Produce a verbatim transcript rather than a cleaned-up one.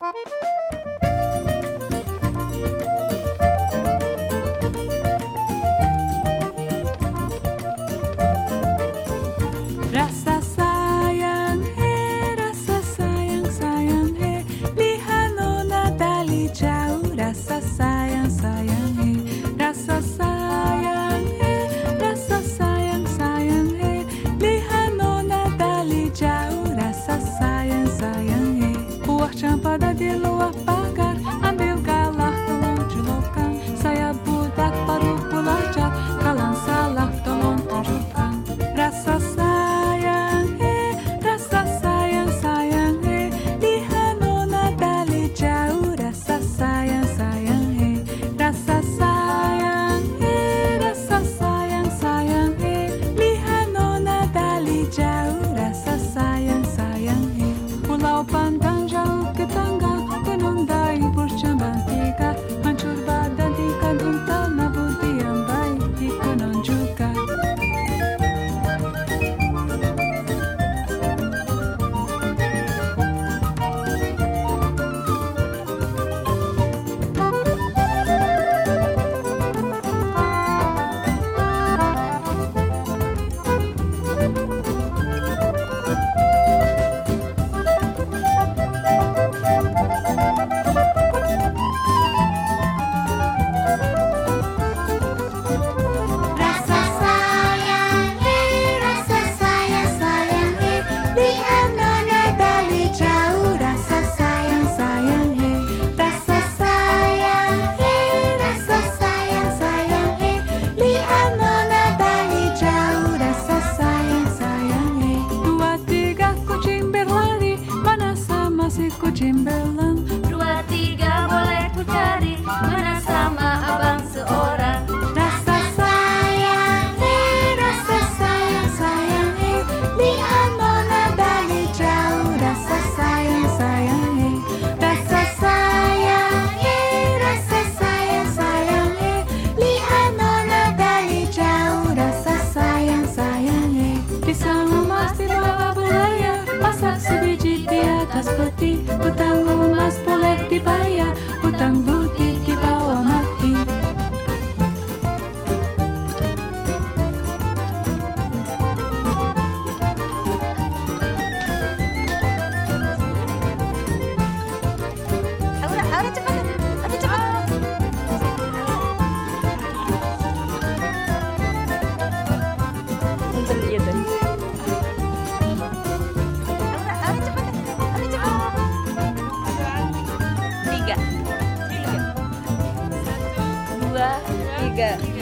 Rasa sayang he, rasa sayang sayang he, lihat nona dari jauh. Rasa sayang sayang he, rasa sayang he, rasa sayang sayang he, lihat nona dari jauh. Rasa sayang sayang he, buah cempada di luar pagar, ambil galah tolong celupkan. Saya budak baru belajar, kalau salah tolong tunjukkan. Rasa sayang he, rasa sayang sayang he, lihat nona dari jauh. Rasa sayang sayang he, rasa sayang he, rasa sayang sayang he, lihat nona dari jauh. Rasa sayang sayang he, pulau pandang jauh ke tengah, gunung dahi bercambang tiga, hancur badan di kandung tanah, budi yang baik di gunung juga. Rasa sayang he, rasa sayang sayang he, lihat nona dari jauh. Rasa sayang sayang he, rasa sayang he, rasa sayang sayang he, lihat nona dari jauh. Rasa sayang sayang he. Dua tiga kucing berlari, mana sama si kucing belang. Dua tiga boleh ku cari, mana sama abang seorang. Rasa sayang he, rasa sayang sayang he, lihat nona dari jauh. Rasa sayang sayang he, rasa sayang he, rasa sayang sayang he, lihat nona dari jauh. Rasa sayang sayang he. Pisang emas di bawah buaya, masak sebiji di atas peti. Hutang emas boleh dibayar, hutang budi di bawah mati. Aura, Aura cepat, Aura cepat. Nonton dia tuh. Aura, Aura cepat, Aura cepat. Tiga, tiga, dua, tiga.